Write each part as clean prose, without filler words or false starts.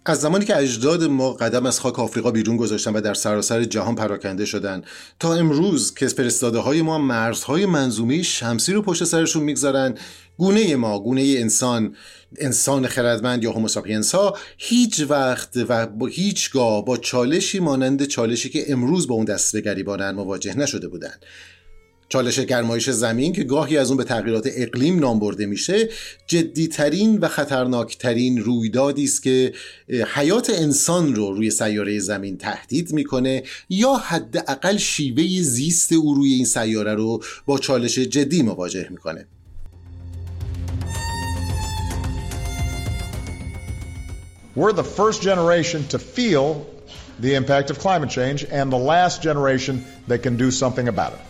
از زمانی که اجداد ما قدم از خاک آفریقا بیرون گذاشتن و در سراسر جهان پراکنده شدن تا امروز که فرستاده های ما مرزهای منظومه شمسی رو پشت سرشون میگذارن، گونه ما، گونه انسان خردمند یا هوموساپینس ها هیچ وقت و هیچگاه با چالشی مانند چالشی که امروز با اون دست گریبانن مواجه نشده بودند. چالش گرمایش زمین که گاهی از اون به تغییرات اقلیم نام برده میشه، جدیترین و خطرناکترین رویدادی است که حیات انسان رو روی سیاره زمین تهدید میکنه یا حداقل شیوه زیست او روی این سیاره رو با چالش جدی مواجه میکنه. We're the first generation to feel the impact of climate change and the last generation that can do something about it.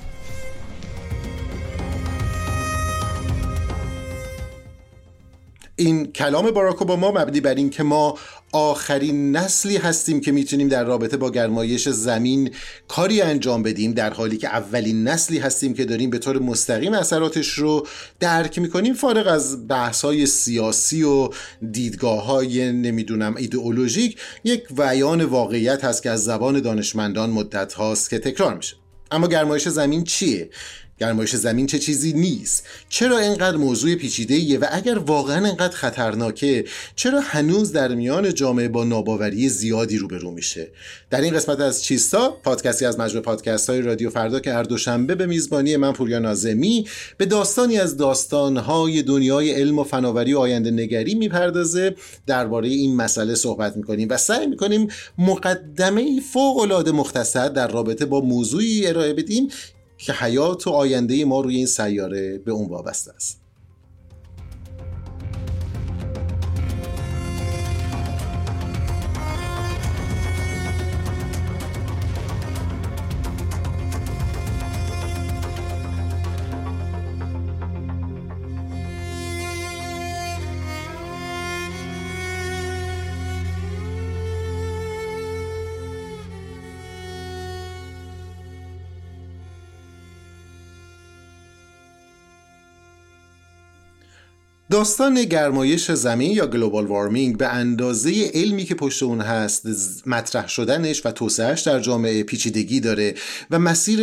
این کلام باراک اوباما مبنی بر این که ما آخرین نسلی هستیم که میتونیم در رابطه با گرمایش زمین کاری انجام بدیم، در حالی که اولین نسلی هستیم که داریم به طور مستقیم اثراتش رو درک میکنیم، فارغ از بحث‌های سیاسی و دیدگاه‌های ایدئولوژیک. یک بیان واقعیت هست که از زبان دانشمندان مدت هاست که تکرار میشه. اما گرمایش زمین چیه؟ گرمایش زمین چه چیزی نیست؟ چرا اینقدر موضوع پیچیده‌ایه و اگر واقعا اینقدر خطرناکه چرا هنوز در میان جامعه با ناباوری زیادی روبرو میشه؟ در این قسمت از چیستا، پادکستی از مجموعه پادکست‌های رادیو فردا که هر دوشنبه به میزبانی من پوریا ناظمی به داستانی از داستان‌های دنیای علم و فناوری و آینده نگری میپردازه، درباره این مسئله صحبت می‌کنیم و سعی می‌کنیم مقدمه‌ای فوق‌العاده مختصر در رابطه با موضوعی ارائه بدیم که حیات و آینده ما روی این سیاره به اون وابسته است. داستان گرمایش زمین یا گلوبال وارمینگ به اندازه علمی که پشت اون هست، مطرح شدنش و توسعهش در جامعه پیچیدگی داره و مسیر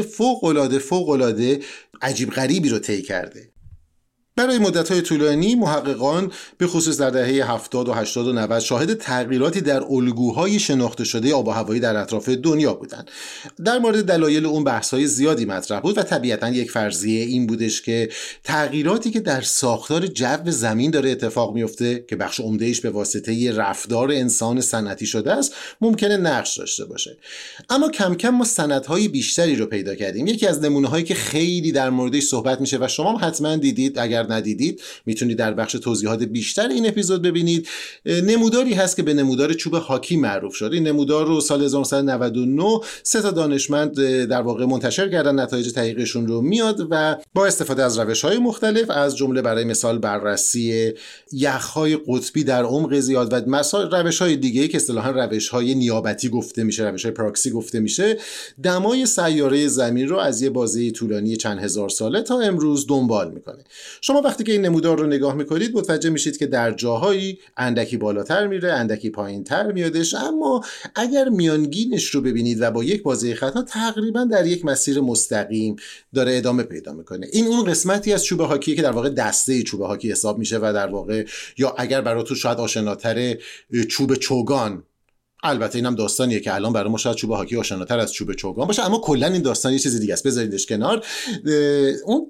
فوق‌العاده عجیب غریبی رو طی کرده. برای مدت‌های طولانی محققان به خصوص در دهه 70 و 80 و 90 شاهد تغییراتی در الگوهای شناخته شده آب و هوایی در اطراف دنیا بودند. در مورد دلایل اون بحث‌های زیادی مطرح بود و طبیعتاً یک فرضیه این بودش که تغییراتی که در ساختار جو زمین داره اتفاق میفته که بخش عمده‌ایش به واسطه رفتار انسان صنعتی شده است ممکنه نقش داشته باشه. اما کم کم ما سندهای بیشتری رو پیدا کردیم. یکی از نمونه‌هایی که خیلی در موردش صحبت میشه و شما حتما دیدید، اگر ندیدید میتونید در بخش توضیحات بیشتر این اپیزود ببینید، نموداری هست که به نمودار چوب هاکی معروف شد. این نمودار رو سال 1999 3 تا دانشمند در واقع منتشر کردن، نتایج تحقیقشون رو میاد و با استفاده از روش‌های مختلف، از جمله برای مثال بررسی یخ‌های قطبی در عمق زیاد و روش‌های دیگه‌ای که اصطلاحاً روش‌های نیابتی گفته میشه، روش‌های پراکسی گفته میشه، دمای سیاره زمین رو از یه بازه طولانی چند هزار ساله تا امروز دنبال میکنه. شما وقتی که این نمودار رو نگاه میکنید متوجه میشید که در جاهایی اندکی بالاتر میره، اندکی پایینتر میادش، اما اگر میانگینش رو ببینید و با یک بازه خطا تقریبا در یک مسیر مستقیم داره ادامه پیدا میکنه. این اون قسمتی از چوب هاکی که در واقع دسته چوب هاکی حساب میشه و در واقع، یا اگر براتون شاید آشناتر، چوب چوگان. البته اینم داستانیه که الان برای ما شاید چوب هاکی آشناتر از چوب چوگان باشه، اما کلا این داستان یه چیز دیگه است، بذاریدش کنار. اون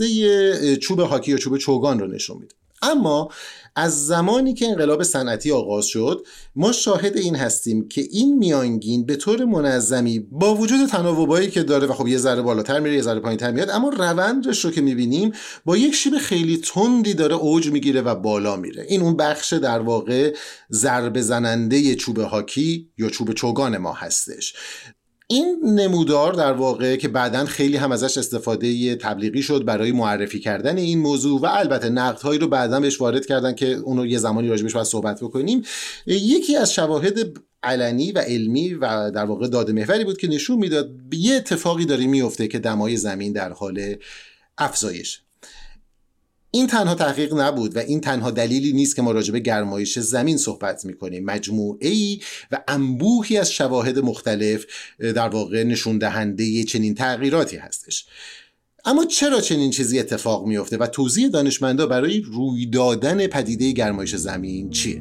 دسته چوب هاکی یا چوب چوگان رو نشون میده. اما از زمانی که انقلاب صنعتی آغاز شد ما شاهد این هستیم که این میانگین به طور منظمی با وجود تناوبایی که داره و خب یه ذره بالاتر میره یه ذره پایینتر میاد، اما روندش رو که میبینیم با یک شیب خیلی تندی داره اوج میگیره و بالا میره. این اون بخش در واقع ضربه زننده چوب هاکی یا چوب چوگان ما هستش. این نمودار در واقع که بعداً خیلی هم ازش استفاده تبلیغی شد برای معرفی کردن این موضوع و البته نقدهایی رو بعداً بهش وارد کردن که اونو یه زمانی راجبش باید صحبت بکنیم، یکی از شواهد علنی و علمی و در واقع داده محوری بود که نشون میداد یه اتفاقی داره میفته که دمای زمین در حال افزایش. این تنها تحقیق نبود و این تنها دلیلی نیست که ما راجع به گرمایش زمین صحبت می‌کنیم. مجموعه‌ای و انبوهی از شواهد مختلف در واقع نشون دهنده چنین تغییراتی هستش. اما چرا چنین چیزی اتفاق میفته و توضیح دانشمندا برای روی دادن پدیده گرمایش زمین چیه؟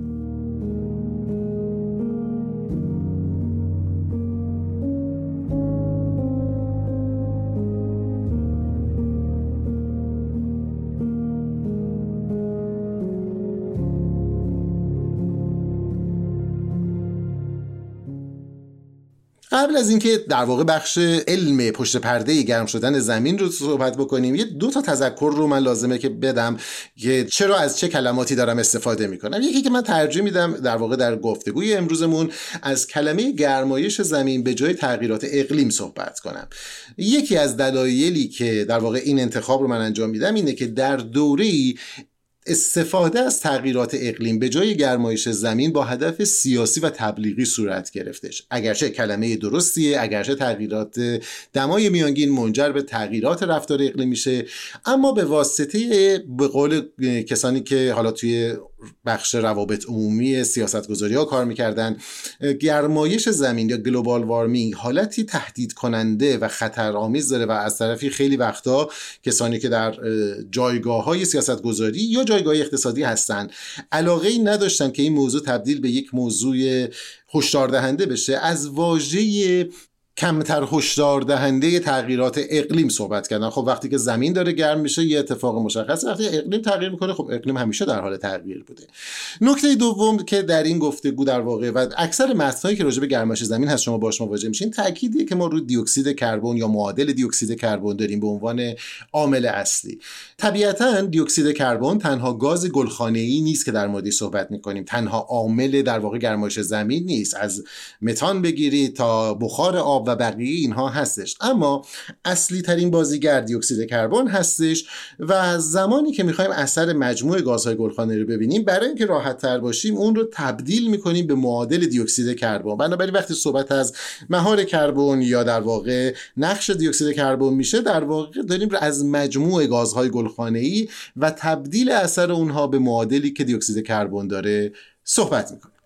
قبل از اینکه در واقع بخش علم پشت پرده گرم شدن زمین رو صحبت بکنیم، یه 2 تا تذکر رو من لازمه که بدم که چرا از چه کلماتی دارم استفاده میکنم. یکی که من ترجیح میدم در واقع در گفتگوی امروزمون از کلمه گرمایش زمین به جای تغییرات اقلیم صحبت کنم. یکی از دلایلی که در واقع این انتخاب رو من انجام میدم اینه که در دوره‌ای استفاده از تغییرات اقلیم به جای گرمایش زمین با هدف سیاسی و تبلیغی صورت گرفتش. اگرچه کلمه درستیه، اگرچه تغییرات دمای میانگین منجر به تغییرات رفتار اقلیم میشه، اما به واسطه به قول کسانی که حالا توی بخش روابط عمومی سیاستگذاری ها کار میکردن، گرمایش زمین یا گلوبال وارمینگ حالتی تهدید کننده و خطرآمیز داره و از طرفی خیلی وقتا کسانی که در جایگاه های سیاستگذاری یا جایگاه اقتصادی هستن علاقه ای نداشتن که این موضوع تبدیل به یک موضوع هشدار دهنده بشه، از واژه کمتر هشدار دهنده تغییرات اقلیم صحبت کردن. خب وقتی که زمین داره گرم میشه یه اتفاق مشخصه، وقتی اقلیم تغییر میکنه خب اقلیم همیشه در حال تغییر بوده. نکته دوم که در این گفتگو در واقع و اکثر متنایی که راجع به گرمایش زمین هست شما باهاش مواجه میشین، تأکیدیه که ما روی دی اکسید کربن یا معادل دی اکسید کربن داریم به عنوان عامل اصلی. طبیعتاً دی اکسید کربن تنها گاز گلخانه‌ای نیست که در موردش صحبت میکنیم، تنها عامل در واقع گرمایش زمین نیست، از متان بگیرید تا بخار آب و بقیه اینها هستش، اما اصلی ترین بازیگر دی اکسید کربن هستش و زمانی که میخوایم اثر مجموع گازهای گلخانه‌ای رو ببینیم، برای اینکه راحت تر باشیم اون رو تبدیل میکنیم به معادل دی اکسید کربن. بنابراین وقتی صحبت از مهار کربن یا در واقع نقش دی اکسید کربن میشه، در واقع داریم از مجموع گازهای گلخانه‌ای و تبدیل اثر اونها به معادلی که دی اکسید کربن داره صحبت میکنیم.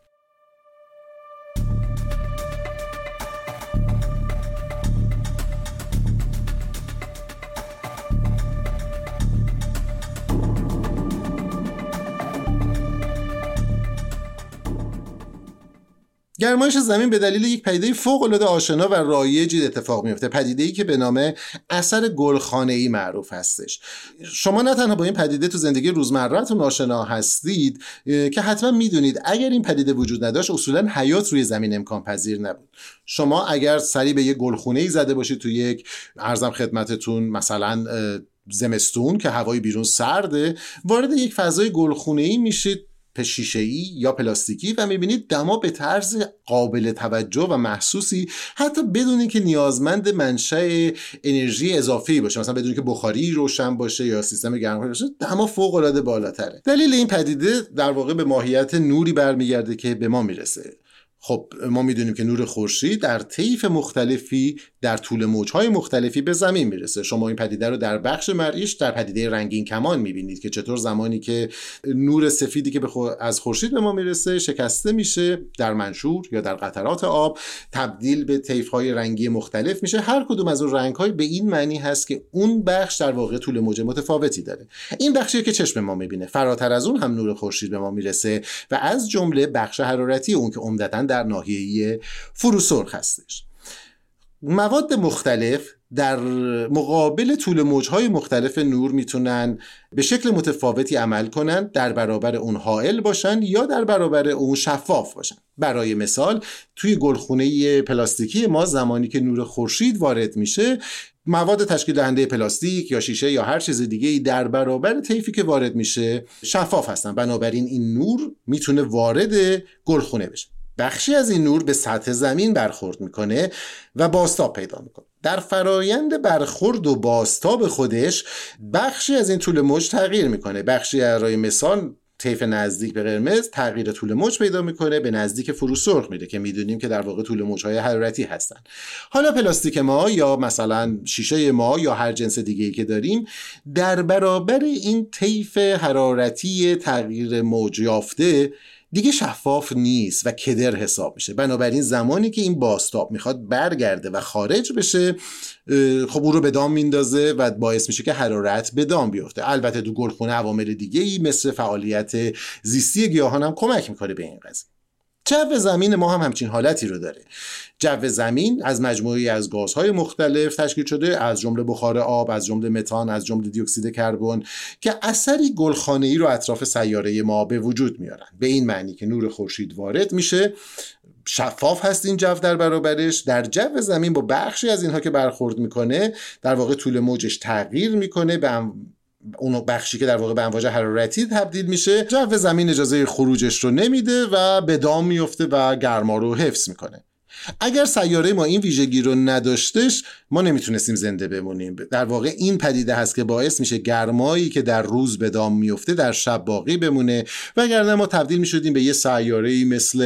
گرمایش زمین به دلیل یک پدیده فوق‌العاده آشنا و رایجی اتفاق میفته، پدیده‌ای که به نام اثر گلخانه‌ای معروف هستش. شما نه تنها با این پدیده تو زندگی روزمره‌تون آشنا هستید که حتما میدونید اگر این پدیده وجود نداشت اصولاً حیات روی زمین امکان پذیر نبود. شما اگر سری به یک گلخونه‌ای زده باشید تو یک عرضم خدمتتون مثلا زمستون که هوای بیرون سرده، وارد یک فضای گلخونه‌ای میشید شیشه‌ای یا پلاستیکی و میبینید دما به طرز قابل توجه و محسوسی، حتی بدون اینکه نیازمند منشأ انرژی اضافی باشه، مثلا بدون اینکه بخاری روشن باشه یا سیستم گرمایی باشه، دما فوق‌العاده بالاتره. دلیل این پدیده در واقع به ماهیت نوری برمیگرده که به ما میرسه. خب ما میدونیم که نور خورشید در طیف مختلفی در طول موجهای مختلفی به زمین میرسه. شما این پدیده رو در بخش مرئیش در پدیده رنگین کمان میبینید که چطور زمانی که نور سفیدی که از خورشید به ما میرسه شکسته میشه در منشور یا در قطرات آب، تبدیل به طیف‌های رنگی مختلف میشه. هر کدوم از اون رنگ‌های به این معنی هست که اون بخش در واقع طول موج متفاوتی داره. این بخشی که چشم ما میبینه، فراتر از اون هم نور خورشید به ما میرسه و از جمله بخش حرارتی اون که عمدتاً در ناحیه فروسرخ هستش. مواد مختلف در مقابل طول موجهای مختلف نور میتونن به شکل متفاوتی عمل کنن، در برابر اون حائل باشن یا در برابر اون شفاف باشن. برای مثال توی گلخونه پلاستیکی ما زمانی که نور خورشید وارد میشه، مواد تشکیل دهنده پلاستیک یا شیشه یا هر چیز دیگه‌ای در برابر طیفی که وارد میشه شفاف هستن، بنابراین این نور میتونه وارد گلخونه بشه. بخشی از این نور به سطح زمین برخورد میکنه و بازتاب پیدا میکنه. در فرایند برخورد و بازتاب خودش بخشی از این طول موج تغییر میکنه. بخشی برای مثال طیف نزدیک به قرمز تغییر طول موج پیدا میکنه، به نزدیک فرو سرخ میره که میدونیم که در واقع طول موج‌های حرارتی هستن. حالا پلاستیک ما یا مثلا شیشه ما یا هر جنس دیگه‌ای که داریم در برابر این طیف حرارتی تغییر موج یافته دیگه شفاف نیست و کدر حساب میشه. بنابراین زمانی که این بازتاب میخواد برگرده و خارج بشه، خب او رو به دام میندازه و باعث میشه که حرارت به دام بیفته. البته تو گلخونه عوامل دیگه‌ای مثل فعالیت زیستی گیاهان هم کمک میکنه به این قضیه. جو زمین ما هم همچین حالتی رو داره. جو زمین از مجموعه‌ای از گازهای مختلف تشکیل شده، از جمله بخار آب، از جمله متان، از جمله دی اکسید کربن، که اثری گلخانه‌ای رو اطراف سیاره ما به وجود میارن. به این معنی که نور خورشید وارد میشه، شفاف هست این جو در برابرش. در جو زمین با بخشی از اینها که برخورد میکنه در واقع طول موجش تغییر میکنه، به اون بخشی که در واقع به امواج حرارتی تبدیل میشه. جو زمین اجازه خروجش رو نمیده و به دام میفته و گرما رو حفظ میکنه. اگر سیاره ما این ویژگی رو نداشتش ما نمیتونستیم زنده بمونیم. در واقع این پدیده هست که باعث میشه گرمایی که در روز به دام میفته در شب باقی بمونه، وگرنه ما تبدیل میشدیم به یه سیاره‌ای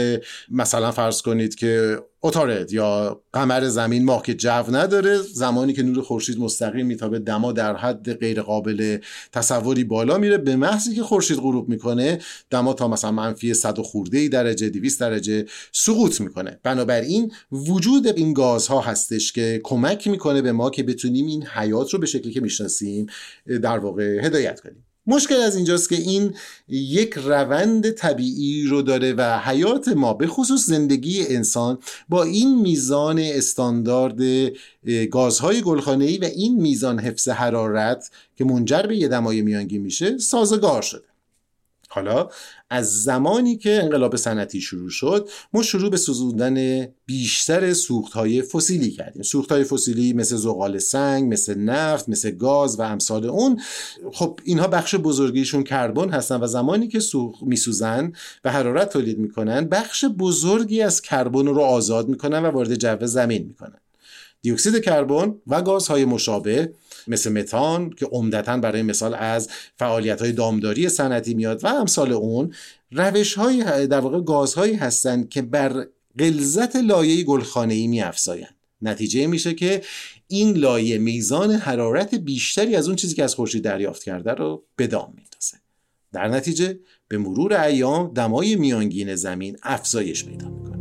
مثلا فرض کنید که عطارد یا قمر زمین، ماه که جو نداره، زمانی که نور خورشید مستقیم میتابه دما در حد غیر قابل تصوری بالا میره. به محضی که خورشید غروب میکنه دما تا مثلا منفی 100 خورده درجه 200 درجه سقوط میکنه. بنابراین وجود این گازها هستش که کمک میکنه به ما که بتونیم این حیات رو به شکلی که میشناسیم در واقع هدایت کنیم. مشکل از اینجاست که این یک روند طبیعی رو داره و حیات ما به خصوص زندگی انسان با این میزان استاندارد گازهای گلخانه‌ای و این میزان حفظ حرارت که منجر به یه دمای میانگین میشه سازگار شده. حالا از زمانی که انقلاب صنعتی شروع شد ما شروع به سوزوندن بیشتر سوختهای فسیلی کردیم. سوختهای فسیلی مثل زغال سنگ، مثل نفت، مثل گاز و امثال اون، خب اینها بخش بزرگیشون کربن هستن و زمانی که میسوزن و حرارت تولید میکنن بخش بزرگی از کربن رو آزاد میکنن و وارد جو زمین میکنن. دی اکسید کربن و گازهای مشابه مثل متان که عمدتاً برای مثال از فعالیت‌های دامداری صنعتی میاد و امثال اون، روش‌های در واقع گازهایی هستند که بر غلظت لایه گلخانه‌ای می‌افزایند. نتیجه میشه که این لایه میزان حرارت بیشتری از اون چیزی که از خورشید دریافت کرده رو به دام میندازه. در نتیجه به مرور ایام دمای میانگین زمین افزایش پیدا میکنه.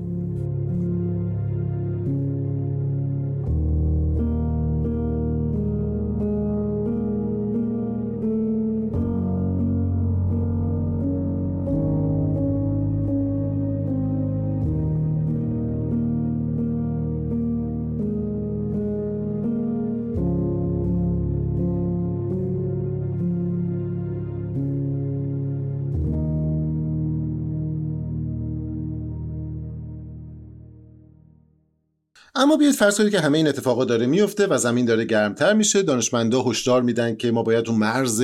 اما بیاید فرض کنید که همه این اتفاقات داره میفته و زمین داره گرمتر میشه. دانشمندا هشدار میدن که ما باید اون مرز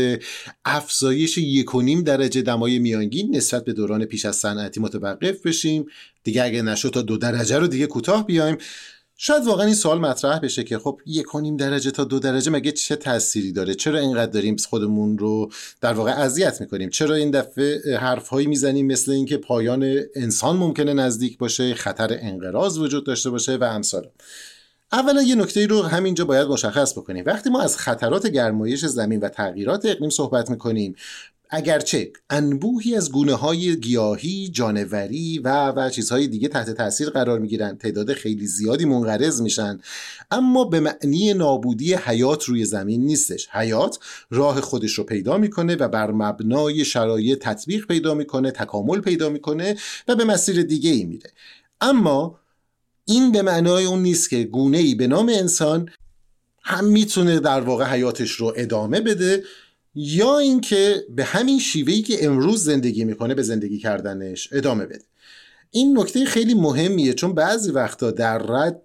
افزایش 1.5 درجه دمای میانگین نسبت به دوران پیش از صنعتی متوقف بشیم. دیگه اگه نشد تا 2 درجه رو دیگه کوتاه بیایم. شاید واقعا این سوال مطرح بشه که خب 1.5 درجه تا 2 درجه مگه چه تأثیری داره؟ چرا اینقدر داریم خودمون رو در واقع اذیت میکنیم؟ چرا این دفعه حرفهایی میزنیم مثل اینکه پایان انسان ممکنه نزدیک باشه، خطر انقراض وجود داشته باشه و امثال؟ اولا یه نکته رو همینجا باید مشخص بکنیم. وقتی ما از خطرات گرمایش زمین و تغییرات اقلیم صحبت میکنیم، اگرچه انبوهی از گونه‌های گیاهی، جانوری و چیزهای دیگه تحت تاثیر قرار میگیرن، تعداد خیلی زیادی منقرض میشن، اما به معنی نابودی حیات روی زمین نیستش. حیات راه خودش رو پیدا میکنه و بر مبنای شرایط تطبیق پیدا میکنه، تکامل پیدا میکنه و به مسیر دیگه ای میره. اما این به معنای اون نیست که گونه‌ای به نام انسان هم میتونه در واقع حیاتش رو ادامه بده یا اینکه به همین شیوهی که امروز زندگی میکنه به زندگی کردنش ادامه بده. این نکته خیلی مهمیه، چون بعضی وقتا در رد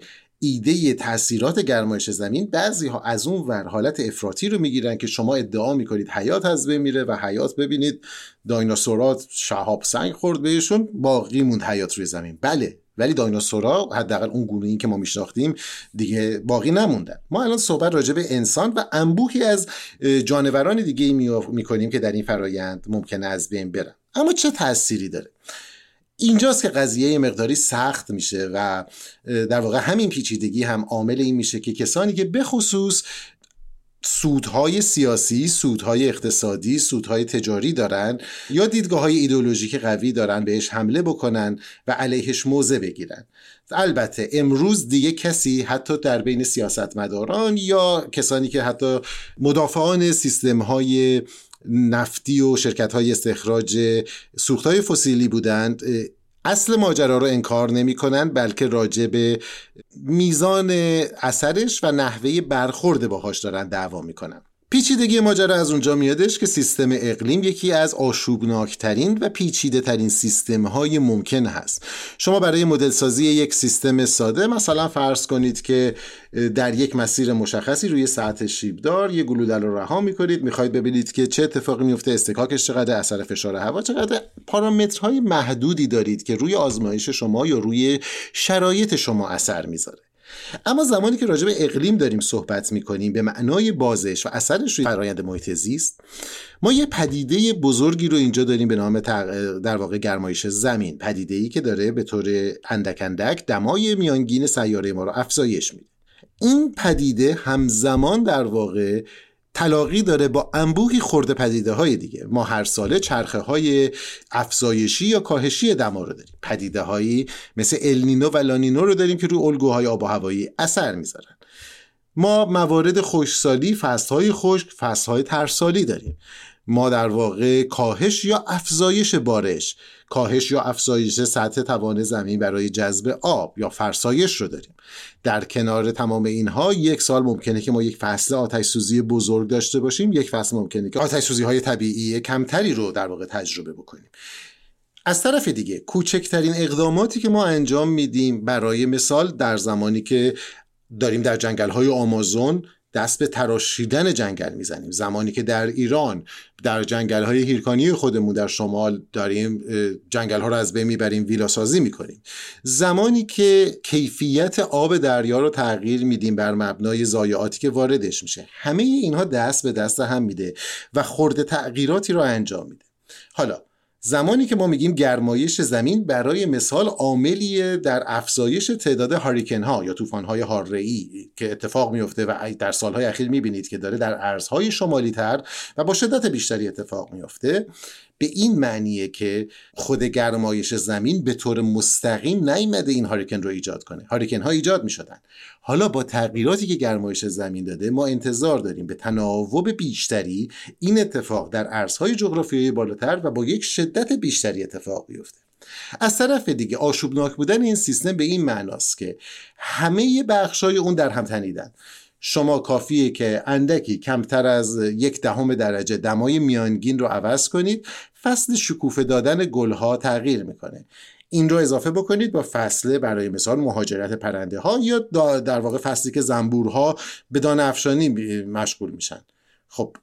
ایده تاثیرات گرمایش زمین بعضی ها از اون ور حالت افراطی رو میگیرن که شما ادعا میکنید حیات از بین میره و حیات، ببینید دایناسورات شهاب سنگ خورد بهشون باقی موند حیات روی زمین. بله ولی دایناسورها حداقل اون گونه‌ای که ما میشناختیم دیگه باقی نموندن. ما الان صحبت راجع به انسان و انبوهی از جانوران دیگه میکنیم که در این فرایند ممکنه از بین برن. اما چه تأثیری داره؟ اینجاست که قضیه مقداری سخت میشه و در واقع همین پیچیدگی هم عامل این میشه که کسانی که به خصوص سودهای سیاسی، سودهای اقتصادی، سودهای تجاری دارن یا دیدگاه‌های ایدئولوژیک قوی دارن بهش حمله بکنن و علیهش موضع بگیرن. البته امروز دیگه کسی حتی در بین سیاستمداران یا کسانی که حتی مدافعان سیستم‌های نفتی و شرکت‌های استخراج سوختهای فسیلی بودند اصل ماجرا رو انکار نمی کنند، بلکه راجع به میزان اثرش و نحوه برخورد باهاش دارن دعوا میکنن. پیچیدگی ماجرا از اونجا میادش که سیستم اقلیم یکی از آشوبناکترین و پیچیده ترین سیستم های ممکن هست. شما برای مدل سازی یک سیستم ساده مثلا فرض کنید که در یک مسیر مشخصی روی سطح شیبدار یک گلوله رو رها میکنید، میخواید ببینید که چه اتفاقی میفته، استکاکش چقدر، اثر فشار هوا چقدر، پارامترهای محدودی دارید که روی آزمایش شما یا روی شرایط شما اثر میذاره. اما زمانی که راجع به اقلیم داریم صحبت میکنیم به معنای بازش و اثرش روی فرآیند محیط زیست، ما یه پدیده بزرگی رو اینجا داریم به نام در واقع گرمایش زمین، پدیده‌ای که داره به طور اندک اندک دمای میانگین سیاره ما رو افزایش میده. این پدیده همزمان در واقع تلاقی داره با انبوهی خرده پدیده های دیگه. ما هر ساله چرخه های افزایشی یا کاهشی دما رو داریم، پدیده هایی مثل النینو و لانینو رو داریم که روی الگوهای آب و هوایی اثر میذارن. ما موارد خشکسالی، فصلهای خشک، فصلهای ترسالی داریم. ما در واقع کاهش یا افزایش بارش، کاهش یا افزایش سطح توان زمین برای جذب آب یا فرسایش رو داریم. در کنار تمام اینها یک سال ممکنه که ما یک فصل آتش سوزی بزرگ داشته باشیم، یک فصل ممکنه که آتش سوزی های طبیعی کمتری رو در واقع تجربه بکنیم. از طرف دیگه کوچکترین اقداماتی که ما انجام میدیم، برای مثال در زمانی که داریم در جنگل‌های آمازون دست به تراشیدن جنگل میزنیم، زمانی که در ایران در جنگل‌های هیرکانی خودمون در شمال داریم جنگل‌ها رو از بین میبریم، ویلا سازی میکنیم، زمانی که کیفیت آب دریا رو تغییر میدیم بر مبنای ضایعاتی که واردش میشه، همه اینها دست به دست هم میده و خرده تغییراتی رو انجام میده. حالا زمانی که ما میگیم گرمایش زمین، برای مثال عاملی در افزایش تعداد هاریکن ها یا طوفان های حاره‌ای که اتفاق میفته و در سالهای اخیر میبینید که داره در ارزهای شمالی تر و با شدت بیشتری اتفاق میفته، به این معنیه که خود گرمایش زمین به طور مستقیم نیامده این هاریکن رو ایجاد کنه. هاریکن ها ایجاد میشدن. حالا با تغییراتی که گرمایش زمین داده ما انتظار داریم به تناوب بیشتری این اتفاق در ارزهای جغرافیایی بالاتر و با یک شدت بیشتری اتفاق بیفته. از طرف دیگه آشوبناک بودن این سیستم به این معناست که همه بخشای اون در هم تنیدن. شما کافیه که اندکی کمتر از 0.1 درجه دمای میانگین رو عوض کنید، فصل شکوفه دادن گلها تغییر میکنه. این رو اضافه بکنید با فصل برای مثال مهاجرت پرنده ها یا در واقع فصلی که زنبورها به دانه افشانی مشغول میشن. خب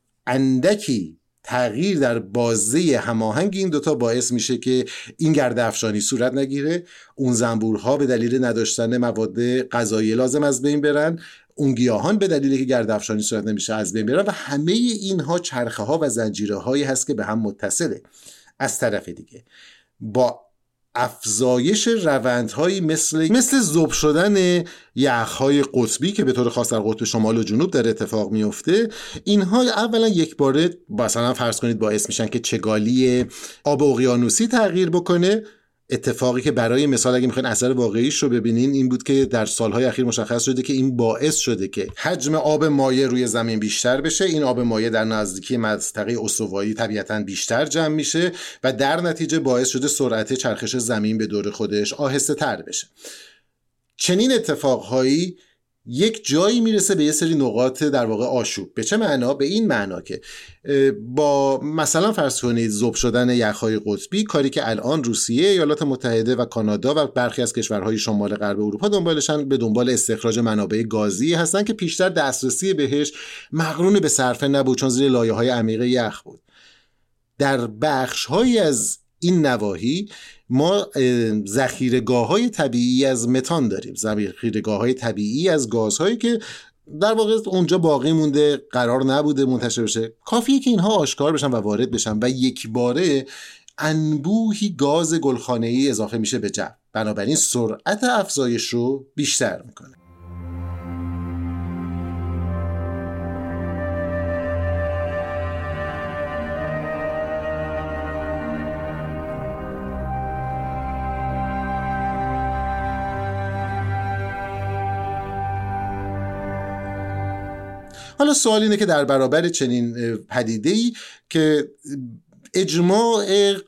اندکی تغییر در بازه هماهنگ این دوتا باعث میشه که این گرده افشانی صورت نگیره، اون زنبورها به دلیل نداشتن مواد غذایی لازم از بین برن، اون گیاهان به دلیلی که گرد افشانی صورت نمیشه از بین برن و همه اینها چرخه ها و زنجیره هایی هست که به هم متصله. از طرف دیگه با افزایش روندهایی مثل ذوب شدن یخهای قطبی که به طور خاص در قطب شمال و جنوب در اتفاق میفته، اینها اولا یک باره مثلا فرض کنید باعث میشن که چگالی آب اقیانوسی تغییر بکنه. اتفاقی که برای مثال اگه میخواین اثر واقعیش رو ببینین این بود که در سالهای اخیر مشخص شده که این باعث شده که حجم آب مایع روی زمین بیشتر بشه. این آب مایع در نزدیکی منطقه استوایی طبیعتاً بیشتر جمع میشه و در نتیجه باعث شده سرعت چرخش زمین به دور خودش آهسته تر بشه. چنین اتفاقهایی یک جایی میرسه به یه سری نقاط در واقع آشوب. به چه معنا؟ به این معنا که با مثلا فرض کنید ذوب شدن یخهای قطبی، کاری که الان روسیه، ایالات متحده و کانادا و برخی از کشورهای شمال غرب اروپا دنبالشن، به دنبال استخراج منابع گازی هستن که پیشتر دسترسی بهش مقرون به صرفه نبود چون زیر لایه‌های عمیق یخ بود. در بخش‌هایی از این نواحی ما ذخیره‌گاه‌های طبیعی از متان داریم، ذخیره‌گاه‌های طبیعی از گازهایی که در واقع اونجا باقی مونده، قرار نبوده منتشر بشه. کافیه که اینها آشکار بشن و وارد بشن و یک باره انبوهی گاز گلخانه‌ای اضافه میشه به جو، بنابراین سرعت افزایش رو بیشتر میکنه. حالا سوال اینه که در برابر چنین پدیده‌ای که اجماع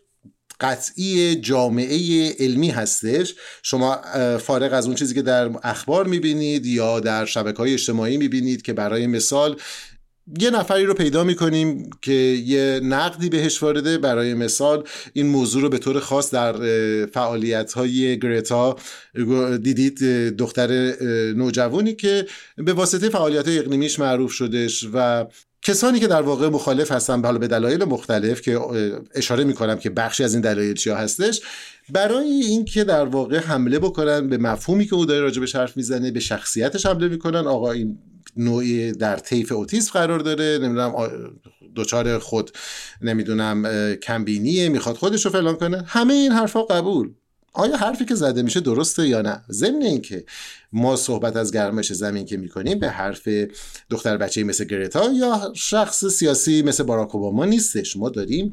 قطعی جامعه علمی هستش، شما فارغ از اون چیزی که در اخبار میبینید یا در شبکه‌های اجتماعی میبینید که برای مثال یه نفری رو پیدا میکنیم که یه نقدی بهش وارده، برای مثال این موضوع رو به طور خاص در فعالیت‌های گرتا دیدید، دختر نوجوانی که به واسطه فعالیت‌های اقلیمیش معروف شدش و کسانی که در واقع مخالف هستن حالا به دلایل مختلف که اشاره میکنم که بخشی از این دلایل چیا هستش، برای این که در واقع حمله بکنن به مفهومی که او داره راجبش حرف میزنه، به شخصیتش حمله میکنن. آقا این نوعی در طیف اوتیسم قرار داره، نمیدونم دوچار خود نمیدونم کمبینیه، میخواد خودش رو فلان کنه، همه این حرفا قبول. آیا حرفی که زده میشه درسته یا نه؟ ضمن این که ما صحبت از گرمایش زمین که میکنیم به حرف دختر بچه‌ای مثل گرتا یا شخص سیاسی مثل باراک اوباما نیستش، ما داریم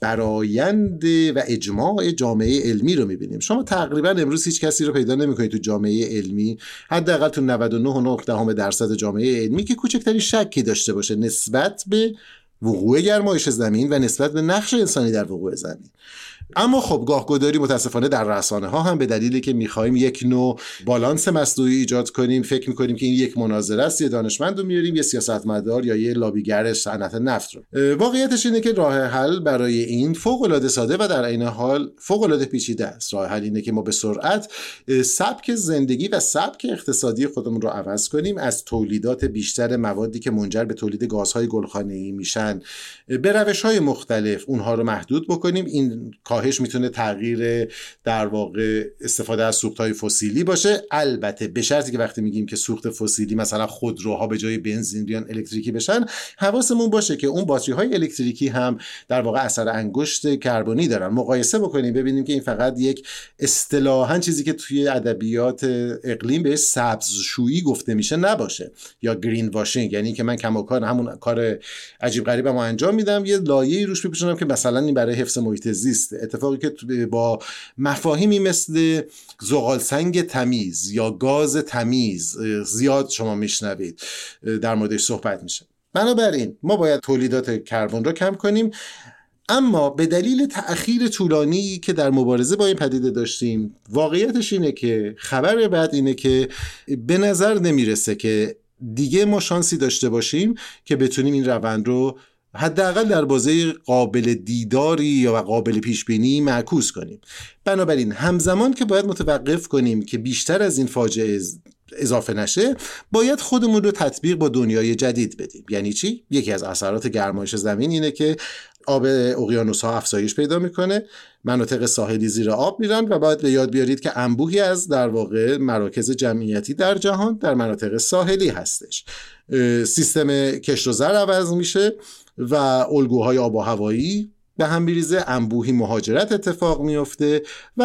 برآیند و اجماع جامعه علمی رو میبینیم. شما تقریبا امروز هیچ کسی رو پیدا نمیکنید تو جامعه علمی، حداقل تو 99.9% جامعه علمی که کوچکترین شکی داشته باشه نسبت به وقوع گرمایش زمین و نسبت به نقش انسانی در وقوع زمین. اما خب گاهگداری متاسفانه در رسانه ها هم به دلیلی که میخوایم یک نوع بالانس مصنوعی ایجاد کنیم، فکر میکنیم که این یک مناظره است، یه دانشمند رو میاریم، یه سیاستمدار یا یه لابیگر صنعت نفت رو. واقعیتش اینه که راه حل برای این فوق العاده ساده و در عین حال فوق العاده پیچیده است. راه حل اینه که ما به سرعت سبک زندگی و سبک اقتصادی خودمون رو عوض کنیم، از تولیدات بیشتر موادی که منجر به تولید گازهای گلخانه‌ای میشن به روش‌های مختلف اونها رو محدود بکنیم. این کاهش میتونه تغییر در واقع استفاده از سوخت‌های فسیلی باشه، البته به شرطی که وقتی میگیم که سوخت فسیلی مثلا خودروها به جای بنزین بیان الکتریکی بشن، حواسمون باشه که اون باتری‌های الکتریکی هم در واقع اثر انگشت کربنی دارن. مقایسه بکنیم ببینیم که این فقط یک اصطلاحاً چیزی که توی ادبیات اقلیم بهش سبزشویی گفته میشه نباشه یا گرین واشینگ، یعنی که من کماکان همون کار عجیب غریبمو انجام میدم، یه لایه‌ای روش میپوشونم که مثلا این برای حفظ محیط زیست. اتفاقی که با مفاهیمی مثل زغال سنگ تمیز یا گاز تمیز زیاد شما میشنوید در موردش صحبت میشه. بنابراین ما باید تولیدات کربن رو کم کنیم، اما به دلیل تأخیر طولانی که در مبارزه با این پدیده داشتیم، واقعیتش اینه که خبر بعد اینه که به نظر نمیرسه که دیگه ما شانسی داشته باشیم که بتونیم این روند رو حداقل در بازه قابل دیداری یا قابل پیش بینی معکوس کنیم. بنابراین همزمان که باید متوقف کنیم که بیشتر از این فاجعه اضافه نشه، باید خودمون رو تطبیق با دنیای جدید بدیم. یعنی چی؟ یکی از اثرات گرمایش زمین اینه که آب اقیانوس‌ها افزایش پیدا میکنه، مناطق ساحلی زیر آب میرن و باید به یاد بیارید که انبوهی از در واقع مراکز جمعیتی در جهان در مناطق ساحلی هستش. سیستم کشت و زر عوض میشه و الگوهای آب و هوایی به هم میریزه، انبوهی مهاجرت اتفاق میفته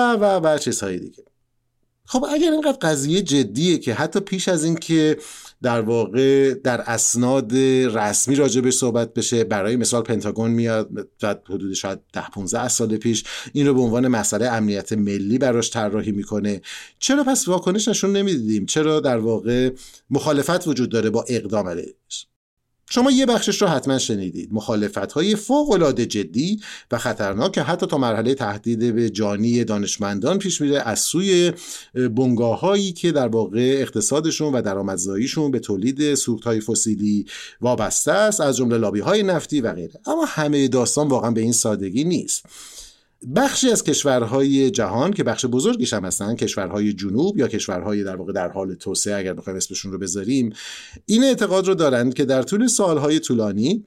و چیزهای دیگه. خب اگر اینقدر قضیه جدیه که حتی پیش از این که در واقع در اسناد رسمی راجبش صحبت بشه، برای مثال پنتاگون میاد و حدود شاید 10-15 سال پیش این رو به عنوان مسئله امنیت ملی براش طراحی میکنه، چرا پس واکنش نشون نمیدیدیم؟ چرا در واقع مخالفت وجود داره با اقدام علیهش؟ شما یه بخشش رو حتما شنیدید، مخالفت‌های فوق‌العاده جدی و خطرناک که حتی تا مرحله تهدید به جانی دانشمندان پیش میره از سوی بنگاه‌هایی که در واقع اقتصادشون و درآمدزاییشون به تولید سوخت‌های فسیلی وابسته است، از جمله لابی‌های نفتی و غیره. اما همه داستان واقعا به این سادگی نیست. بخشی از کشورهای جهان که بخش بزرگیش هم هستن کشورهای جنوب یا کشورهای در واقع در حال توسعه اگر بخوایم اسمشون رو بذاریم، این اعتقاد رو دارند که در طول سالهای طولانی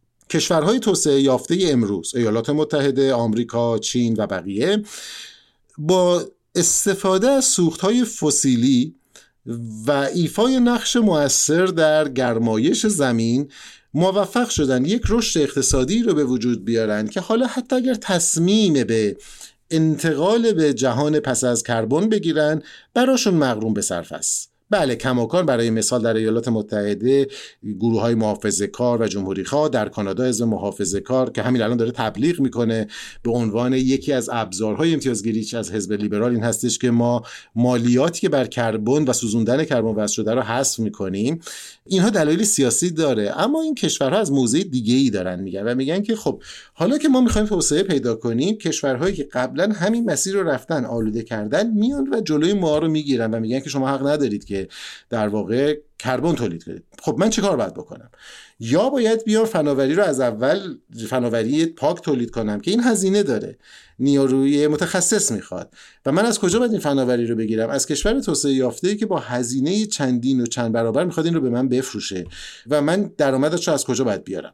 کشورهای توسعه یافته امروز، ایالات متحده آمریکا، چین و بقیه، با استفاده از سوختهای فسیلی و ایفای نقش مؤثر در گرمایش زمین موفق شدن یک رشد اقتصادی رو به وجود بیارن که حالا حتی اگر تصمیم به انتقال به جهان پس از کربن بگیرن براشون مغروم به صرف است. بله، کماکان برای مثال در ایالات متحده گروه‌های محافظه‌کار و جمهوری‌خواه، در کانادا حزب محافظه‌کار که همین الان داره تبلیغ میکنه به عنوان یکی از ابزارهای امتیازگیری از حزب لیبرال این هستش که ما مالیاتی که بر کربن و سوزوندن کربن وضع شده رو حذف میکنیم. اینها دلایل سیاسی داره، اما این کشورها از موضع دیگه‌ای دارن میگن و میگن که خب حالا که ما میخوایم توسعه پیدا کنیم، کشورهایی که قبلا همین مسیر رو رفتن آلوده کردن میان و جلوی ما رو میگیرن و میگن که شما حق ندارید که در واقع کربن تولید کنید. خب من چه کار باید بکنم؟ یا باید بیام فناوری رو از اول فناوری پاک تولید کنم که این هزینه داره، نیروی متخصص میخواد و من از کجا باید این فناوری رو بگیرم؟ از کشور توسعه یافته‌ای که با هزینه چندین و چند برابر میخواد این رو به من بفروشه و من درآمدش رو از کجا باید بیارم؟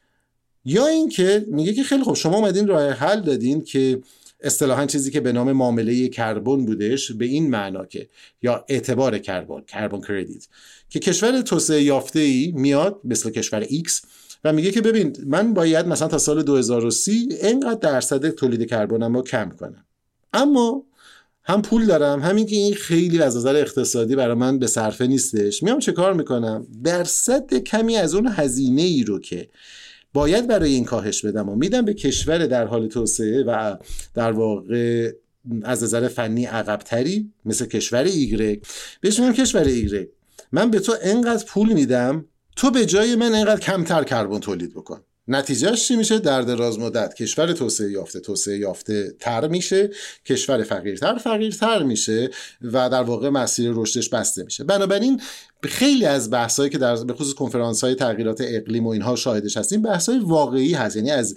یا اینکه میگه که خیلی خب شما اومدین راه حل دادین که اصطلاحاً چیزی که به نام معامله کربن بودش، به این معنا که یا اعتبار کربن کردیت، که کشور توسعه یافته‌ای میاد مثل کشور X و میگه که ببین من باید مثلا تا سال 2030 اینقدر درصد تولید کربنم رو کم کنم، اما هم پول دارم، همین که این خیلی از نظر اقتصادی برای من به صرفه نیستش، میام چه کار میکنم؟ درصد کمی از اون هزینه ای رو که باید برای این کاهش بدم و میدم به کشور در حال توسعه و در واقع از نظر فنی عقب‌تری مثل کشور ایگرگ. بهش میگم کشور ایگرگ، من به تو انقدر پول میدم، تو به جای من انقدر کمتر کربن تولید بکن. نتیجهش چی میشه؟ در دراز مدت کشور توسعه یافته تر میشه، کشور فقیرتر میشه و در واقع مسیر رشدش بسته میشه. بنابراین خیلی از بحثایی که به خصوص کنفرانس‌های تغییرات اقلیم و اینها شاهدش هستیم بحث‌های واقعی هست، یعنی از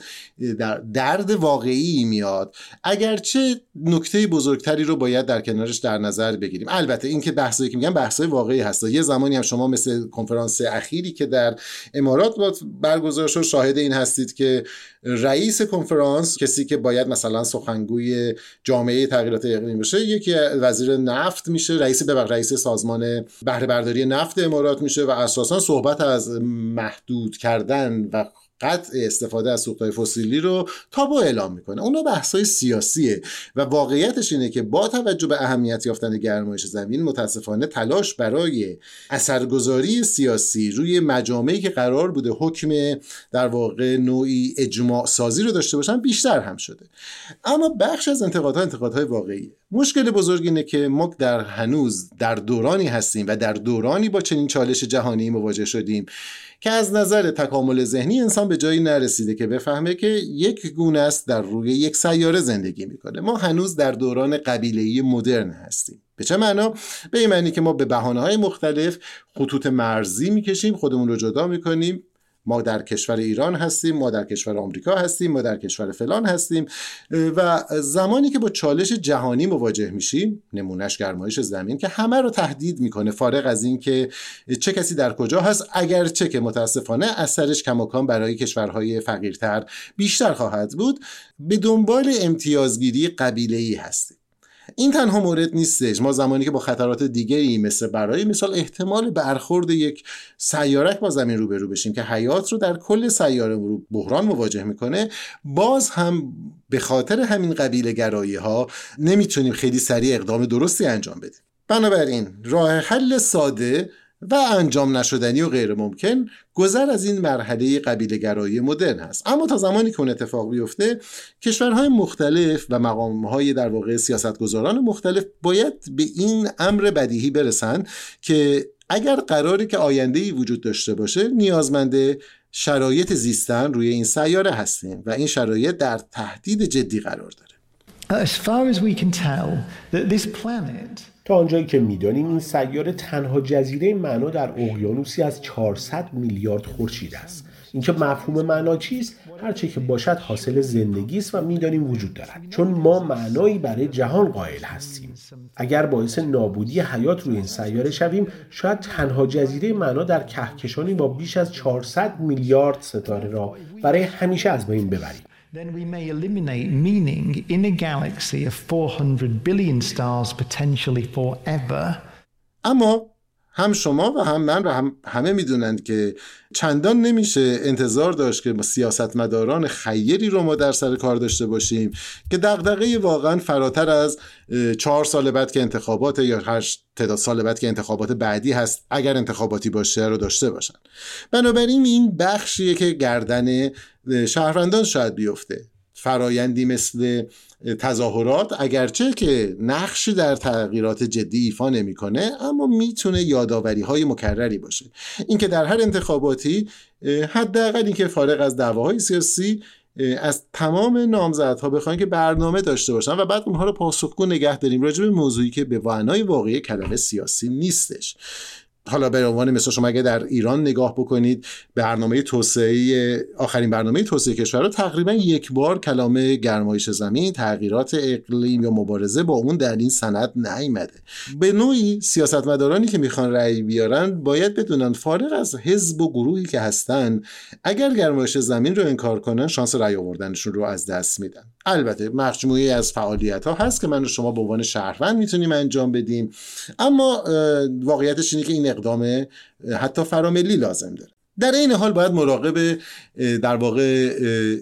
درد واقعی میاد، اگرچه نکته بزرگتری رو باید در کنارش در نظر بگیریم. البته این که بحثایی که میگم بحث‌های واقعی هست. یه زمانی هم شما مثل کنفرانس اخیری که در امارات برگزار شد شاهد این هستید که رئیس کنفرانس، کسی که باید مثلا سخنگوی جامعه تغییرات اقلیم بشه، یکی وزیر نفت میشه، رئیس سازمان بهره برداری نفت امارات میشه و اساسا صحبت از محدود کردن و قطع استفاده از سوختهای فسیلی رو تابو اعلام میکنه. اونا بحث‌های سیاسیه و واقعیتش اینه که با توجه به اهمیت یافتن گرمایش زمین متاسفانه تلاش برای اثرگذاری سیاسی روی مجامعی که قرار بوده حکم در واقع نوعی اجماع سازی رو داشته باشن بیشتر هم شده. اما بخش از انتقادهای واقعیه. مشکل بزرگ اینه که ما هنوز در دورانی هستیم و در دورانی با چنین چالش جهانی مواجه شدیم که از نظر تکامل ذهنی انسان به جایی نرسیده که بفهمه که یک گونه است در روی یک سیاره زندگی میکنه. ما هنوز در دوران قبیله‌ای مدرن هستیم. به چه معنا؟ به این معنی که ما به بهانه‌های مختلف خطوط مرزی میکشیم، خودمون رو جدا میکنیم. ما در کشور ایران هستیم، ما در کشور آمریکا هستیم، ما در کشور فلان هستیم و زمانی که با چالش جهانی مواجه میشیم، نمونهش گرمایش زمین که همه رو تهدید میکنه فارغ از این که چه کسی در کجا هست، اگرچه که متاسفانه اثرش کماکان برای کشورهای فقیرتر بیشتر خواهد بود، به دنبال امتیازگیری قبیله‌ای هستیم. این تنها مورد نیستش. ما زمانی که با خطرات دیگه‌ای مثل برای مثال احتمال برخورد یک سیارک با زمین روبرو بشیم که حیات رو در کل سیاره رو بحران مواجه میکنه، باز هم به خاطر همین قبیله گرایی ها نمیتونیم خیلی سریع اقدام درستی انجام بدیم. بنابراین راه حل ساده و انجام نشدنی و غیر ممکن گذر از این مرحله قبیله گرایی مدرن هست. اما تا زمانی که اون اتفاق بیفته، کشورهای مختلف و مقامهای در واقع سیاستگزاران مختلف باید به این امر بدیهی برسن که اگر قراری که آینده‌ای وجود داشته باشه، نیازمند شرایط زیستن روی این سیاره هستیم و این شرایط در تهدید جدی قرار داره. As far as we can tell, this planet تا آنجایی که می‌دانیم این سیاره تنها جزیره معنا در اقیانوسی از 400 میلیارد خورشید است. اینکه مفهوم معنا چیست؟ هرچه که باشد حاصل زندگی است و می‌دانیم وجود دارد، چون ما معنایی برای جهان قائل هستیم. اگر باعث نابودی حیات روی این سیاره شویم، شاید تنها جزیره معنا در کهکشانی با بیش از 400 میلیارد ستاره را برای همیشه از بین ببریم. then we may eliminate meaning in a galaxy of 400 billion stars potentially forever. اما هم شما و هم من و هم همه میدونند که چندان نمیشه انتظار داشت که سیاستمداران خیری رو ما در سر کار داشته باشیم که دغدغه واقعا فراتر از 4 سال بعد که انتخابات یا هر تعداد سال بعد که انتخابات بعدی هست اگر انتخاباتی باشه رو داشته باشن. بنابراین این بخشیه که گردن شهروندان شاید بیفته. فرایندی مثل تظاهرات اگرچه که نقشی در تغییرات جدی ایفا نمیکنه اما میتونه یادآوری‌های مکرری باشه. اینکه در هر انتخاباتی حداقل اینکه فارغ از دعواهای سیاسی از تمام نامزدها بخوایم که برنامه داشته باشن و بعد اونها رو پاسخگو نگه داریم راجع به موضوعی که به معنای واقعی کلمه سیاسی نیستش. حالا به عنوان مثلا شما اگه در ایران نگاه بکنید برنامه توسعه آخرین برنامه توسعه کشور رو تقریبا یک بار کلمه گرمایش زمین، تغییرات اقلیم یا مبارزه با اون در این سند نیامده. به نوعی سیاستمدارانی که میخوان رأی بیارن باید بدونن فارغ از حزب و گروهی که هستن اگر گرمایش زمین رو انکار کنن شانس رأی آوردنشون رو از دست میدن. البته مجموعه‌ای از فعالیت‌ها هست که من و شما به عنوان شهروند میتونیم انجام بدیم اما واقعیتش اینه که این اقدام حتی فراملی لازم داره. در این حال باید مراقب در واقع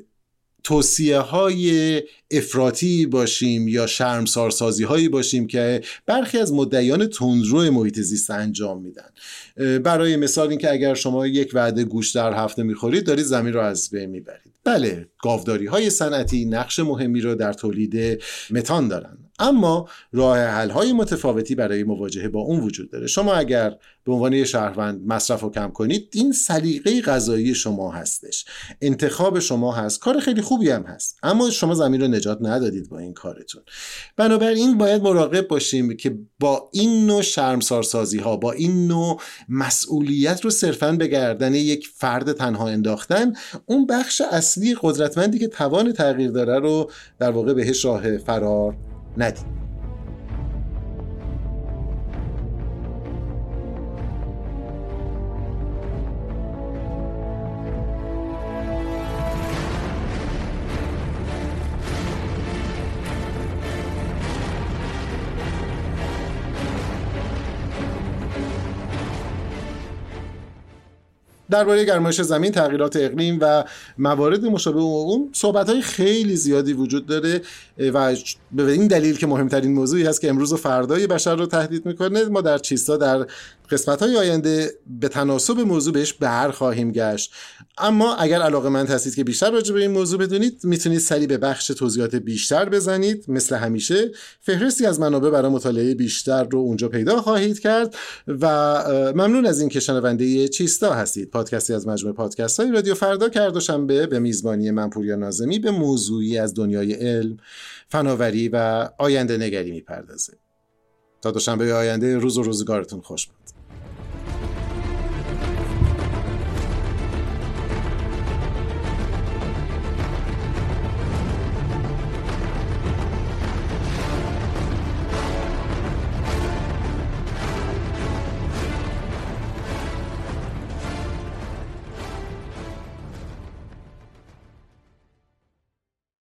توصیه‌های افراطی باشیم یا شرمسارسازی‌هایی باشیم که برخی از مدعیان تندرو محیط زیست انجام میدن. برای مثال این که اگر شما یک وعده گوشت در هفته میخورید دارید زمین رو از بین میبرید. بله، گاوداری‌های صنعتی نقش مهمی رو در تولید متان دارن اما راه حل‌های متفاوتی برای مواجهه با اون وجود داره. شما اگر به عنوان یه شهروند مصرف رو کم کنید این سلیقه غذایی شما هستش، انتخاب شما هست، کار خیلی خوبی هم هست اما شما زمین رو نجات ندادید با این کارتون. بنابراین باید مراقب باشیم که با این نوع شرمسارسازی ها، با این نوع مسئولیت رو صرفاً به گردن یک فرد تنها انداختن اون بخش اصلی قدرتمندی که توان تغییر داره رو در واقع بهش راه فرار ندید. درباره گرمایش زمین، تغییرات اقلیم و موارد مشابه اون صحبت‌های خیلی زیادی وجود داره و به این دلیل که مهمترین موضوعی هست که امروز و فردای بشر رو تهدید میکنه ما در چیستا در قسمت‌های آینده به تناسب موضوع بهش خواهیم گشت. اما اگر علاقه‌مند هستید که بیشتر راجع به این موضوع بدونید میتونید سری به بخش توضیحات بیشتر بزنید. مثل همیشه فهرستی از منابع برای مطالعه بیشتر رو اونجا پیدا خواهید کرد و ممنون از این که شنونده چیستا هستید. پادکستی از مجموعه پادکست‌های رادیو فردا که هر دوشنبه به میزبانی من پوریا ناظمی به موضوعی از دنیای علم، فناوری و آینده نگری میپردازه. تا دوشنبه آینده روز و روزگارتون خوش باد.